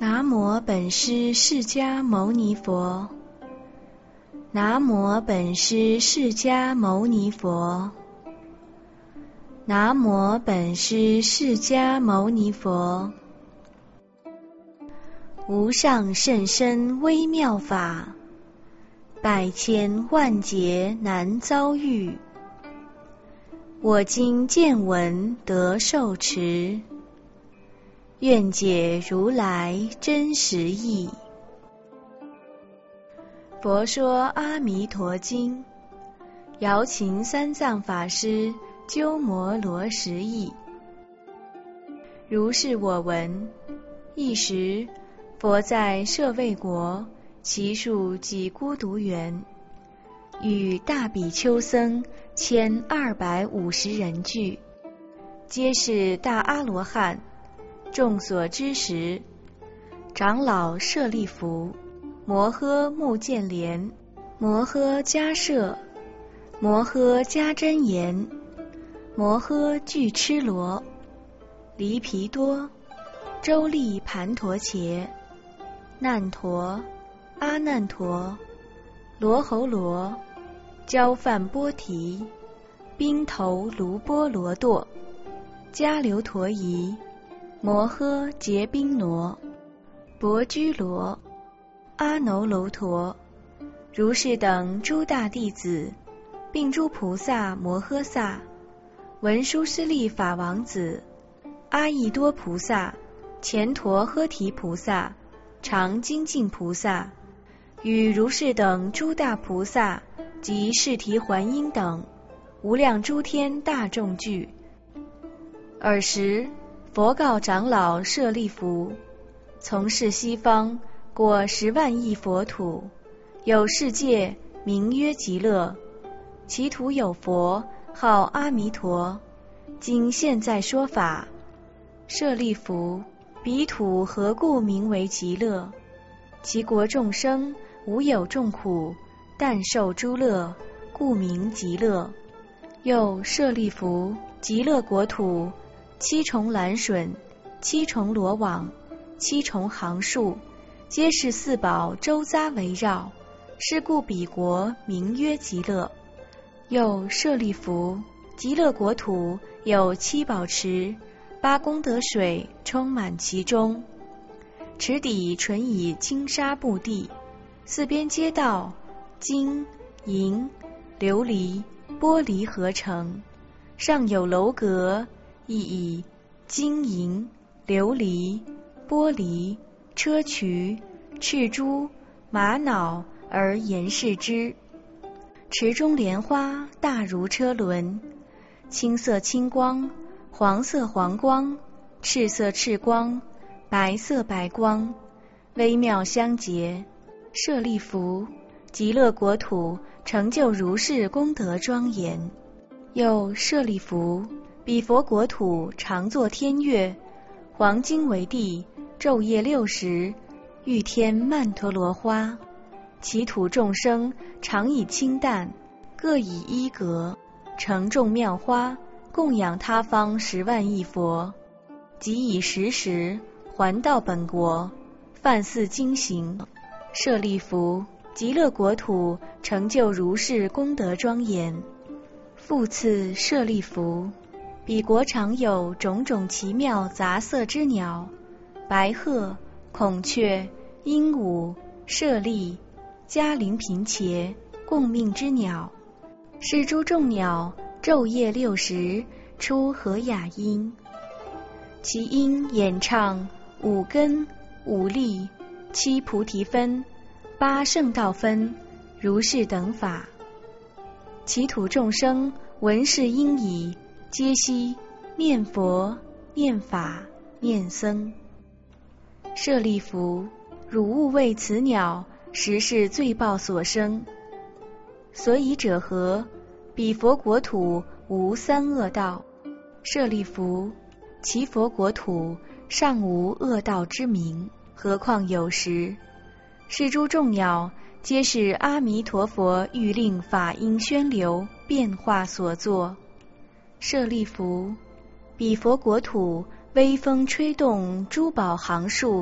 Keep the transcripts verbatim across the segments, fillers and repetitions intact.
南无本师释迦牟尼佛。南无本师释迦牟尼佛。南无本师释迦牟尼佛。无上甚深微妙法，百千万劫难遭遇。我今见闻得受持，愿解如来真实义。佛说阿弥陀经，瑶琴三藏法师鸠摩罗什译。如是我闻，一时佛在舍卫国，其数几孤独园，与大比丘僧千二百五十人俱，皆是大阿罗汉。众所知时，长老舍利弗、摩诃目犍连、摩诃迦摄、摩诃迦旃延、摩诃俱絺罗、离毗多、周利盘陀伽、难陀、阿难陀、罗侯罗、焦梵波提、宾头卢波罗堕、迦留陀夷、摩诃结宾罗、薄居罗、阿耨楼陀，如是等诸大弟子，并诸菩萨摩诃萨、文殊师利法王子、阿逸多菩萨、乾陀诃提菩萨、常精进菩萨，与如是等诸大菩萨及释提桓因等无量诸天大众聚。尔时佛告长老舍利弗：从是西方过十万亿佛土，有世界名曰极乐，其土有佛号阿弥陀，今现在说法。舍利弗，彼土何故名为极乐？其国众生无有众苦，但受诸乐，故名极乐。又舍利弗，极乐国土七重栏楯，七重罗网，七重行树，皆是四宝周匝围绕，是故彼国名曰极乐。又舍利弗，极乐国土有七宝池，八功德水充满其中，池底纯以金沙布地，四边街道金银琉璃玻璃合成，上有楼阁，亦以金银琉璃玻璃砗磲赤珠玛瑙而严饰之。池中莲花大如车轮，青色青光，黄色黄光，赤色赤光，白色白光，微妙相结。舍利弗，极乐国土成就如是功德庄严。又舍利弗，彼佛国土常作天乐，黄金为地，昼夜六时，欲天曼陀罗花。其土众生常以清淡，各以衣革，成众妙花，供养他方十万亿佛，即以时时还到本国，犯似经行。舍利弗，极乐国土成就如是功德庄严。复次舍利弗，彼国常有种种奇妙杂色之鸟，白鹤、孔雀、鹦鹉、舍利、迦陵频伽，共命之鸟。是诸众鸟昼夜六时出和雅音，其音演唱五根、五力、七菩提分、八圣道分，如是等法。其土众生闻是音已，皆悉念佛、念法、念僧。舍利弗，汝勿为此鸟，实是罪报所生。所以者何？彼佛国土无三恶道。舍利弗，其佛国土尚无恶道之名，何况有时？是诸众鸟，皆是阿弥陀佛欲令法音宣流变化所作。舍利弗，彼佛国土微风吹动诸宝行树，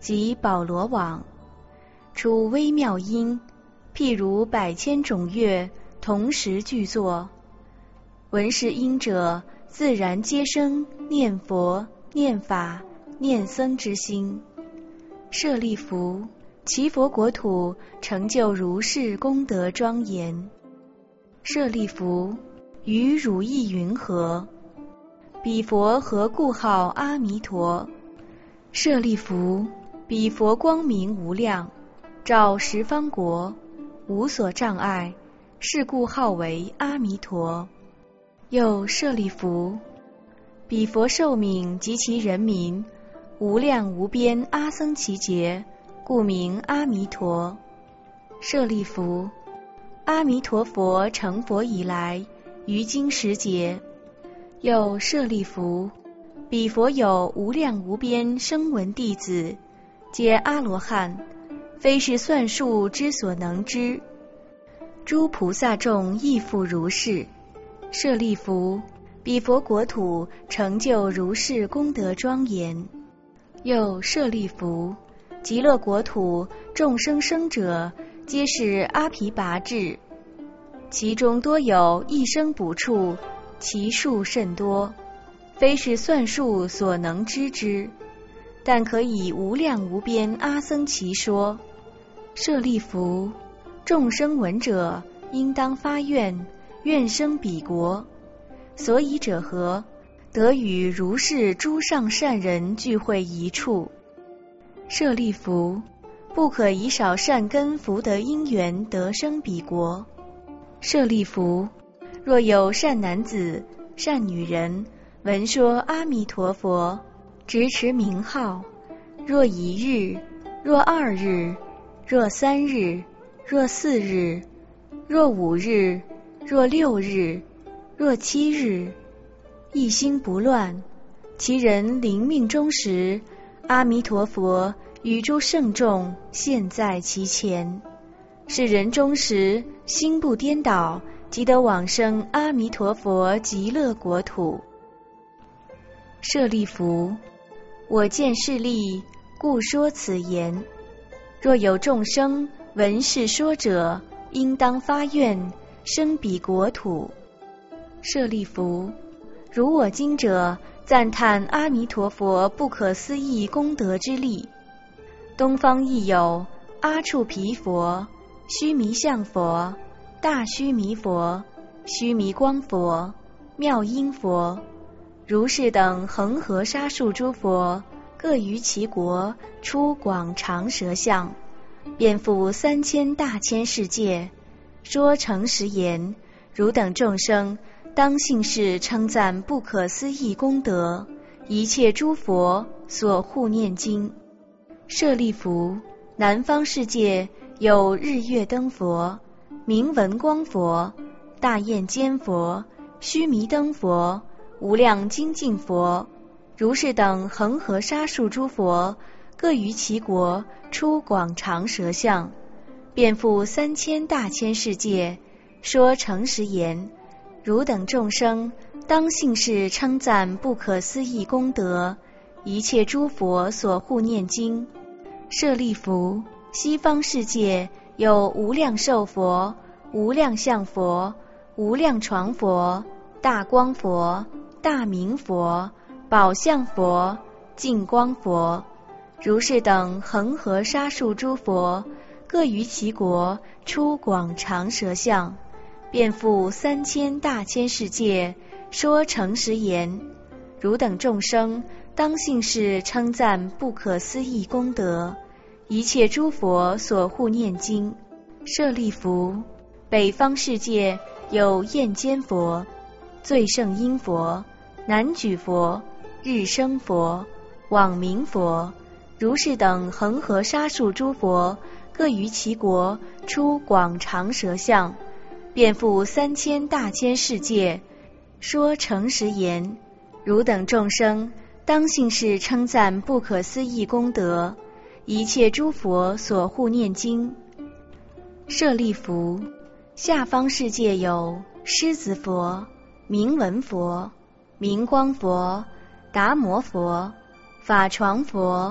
即宝罗网，出微妙音，譬如百千种乐同时具作。闻是音者，自然皆生念佛、念法、念僧之心。舍利弗，其佛国土成就如是功德庄严。舍利弗，于汝意云何？彼佛何故号阿弥陀？舍利弗，彼佛光明无量，照十方国，无所障碍，是故号为阿弥陀。又舍利弗，彼佛寿命及其人民，无量无边阿僧祇劫，故名阿弥陀。舍利弗，阿弥陀佛成佛以来，于今时节。又舍利弗，彼佛有无量无边声闻弟子，皆阿罗汉，非是算数之所能知。诸菩萨众亦复如是。舍利弗，彼佛国土成就如是功德庄严。又舍利弗，极乐国土众生生者，皆是阿毗跋致，其中多有一生补处，其数甚多，非是算数所能知之，但可以无量无边阿僧祇说。舍利弗，众生闻者，应当发愿，愿生彼国。所以者何？得与如是诸上善人聚会一处。舍利弗，不可以少善根福德因缘得生彼国。舍利弗，若有善男子、善女人，闻说阿弥陀佛，执持名号，若一日，若二日，若三日，若四日，若五日，若六日，若七日，一心不乱，其人临命终时，阿弥陀佛与诸圣众现在其前，是人终时心不颠倒，即得往生阿弥陀佛极乐国土。舍利弗，我见是利，故说此言。若有众生闻是说者，应当发愿，生彼国土。舍利弗，如我今者赞叹阿弥陀佛不可思议功德之力。东方亦有阿处毗佛、须弥相佛、大须弥佛、须弥光佛、妙音佛，如是等恒河沙数诸佛，各于其国出广长舌相，遍覆三千大千世界，说诚实言：汝等众生，当信是称赞不可思议功德，一切诸佛所护念经。舍利弗，南方世界有日月灯佛、明文光佛、大焰坚佛、须弥灯佛、无量精进佛，如是等恒河沙数诸佛，各于其国出广长舌相，遍覆三千大千世界，说诚实言：汝等众生，当信是称赞不可思议功德，一切诸佛所护念经。舍利弗，西方世界有无量寿佛、无量相佛、无量床佛、大光佛、大明佛、宝相佛、净光佛，如是等恒河沙数诸佛，各于其国出广长舌相，遍覆三千大千世界，说诚实言：汝等众生，当信是称赞不可思议功德，一切诸佛所护念经。舍利弗，北方世界有焰坚佛、最胜音佛、南举佛、日生佛、网明佛，如是等恒河沙数诸佛，各于其国出广长舌相，遍覆三千大千世界，说诚实言：汝等众生，当信是称赞不可思议功德，一切诸佛所护念经。舍利弗，下方世界有狮子佛、明文佛、明光佛、达摩佛、法床佛、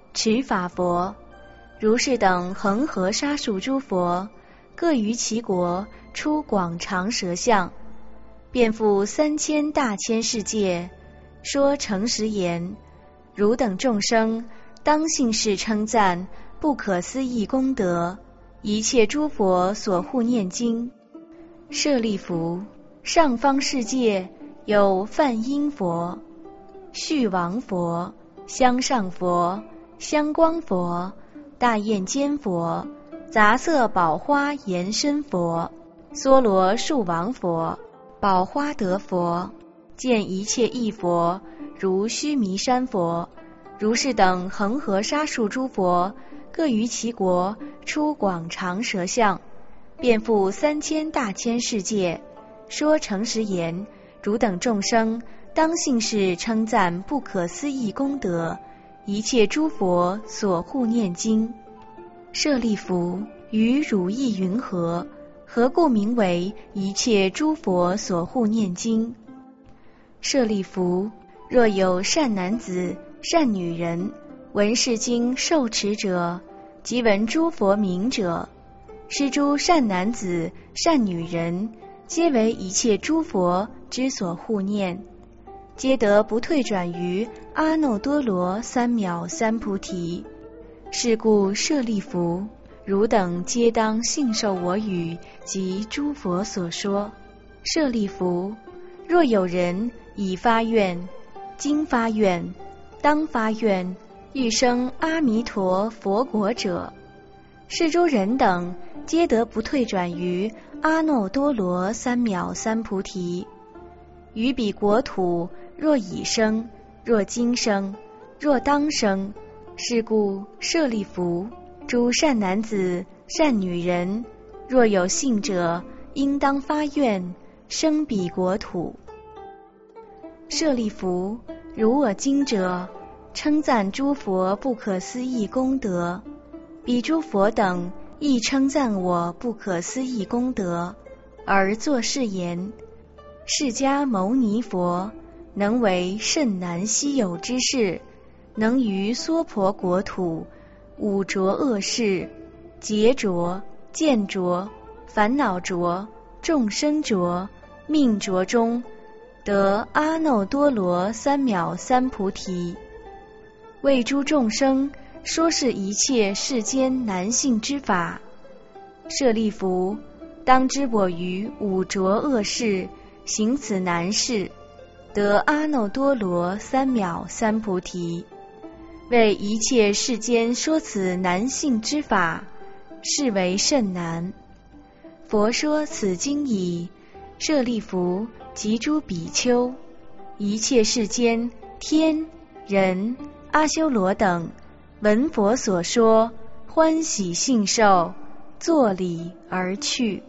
持法佛，如是等恒河沙数诸佛，各于其国出广长舌相，遍覆三千大千世界，说诚实言：汝等众生，当信是称赞不可思议功德，一切诸佛所护念经。舍利弗，上方世界有梵音佛、续王佛、香上佛、香光佛、大焰坚佛、杂色宝花延伸佛、梭罗树王佛、宝花德佛，见一切异佛，如须弥山佛，如是等恒河沙数诸佛，各于其国出广长舌相，遍覆三千大千世界，说诚实言：汝等众生，当信是称赞不可思议功德，一切诸佛所护念经。舍利弗，于汝意云何？何故名为一切诸佛所护念经？舍利弗，若有善男子、善女人，闻是经受持者，即闻诸佛名者，是诸善男子、善女人，皆为一切诸佛之所护念，皆得不退转于阿耨多罗三藐三菩提。是故舍利弗，汝等皆当信受我语及诸佛所说。舍利弗，若有人已发愿、今发愿、当发愿，欲生阿弥陀佛国者，是诸人等皆得不退转于阿耨多罗三藐三菩提。于彼国土，若已生，若今生，若当生，是故舍利弗，诸善男子、善女人，若有信者，应当发愿生彼国土。舍利弗，如我今者，称赞诸佛不可思议功德，彼诸佛等亦称赞我不可思议功德，而作是言：释迦牟尼佛能为甚难稀有之事，能于娑婆国土五浊恶世、劫浊、见浊、烦恼浊、众生浊、命浊中，得阿耨多罗三藐三菩提，为诸众生说是一切世间难信之法。舍利弗，当知我于五浊恶世行此难事，得阿耨多罗三藐三菩提，为一切世间说此难信之法，是为甚难。佛说此经已，舍利弗及诸比丘，一切世间天、人、阿修罗等，闻佛所说，欢喜信受，作礼而去。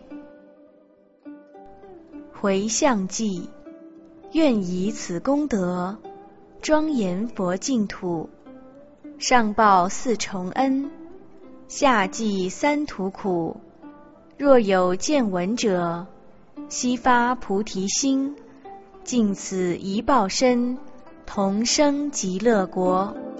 回向偈：愿以此功德，庄严佛净土，上报四重恩，下济三途苦。若有见闻者，悉发菩提心，尽此一报身，同生极乐国。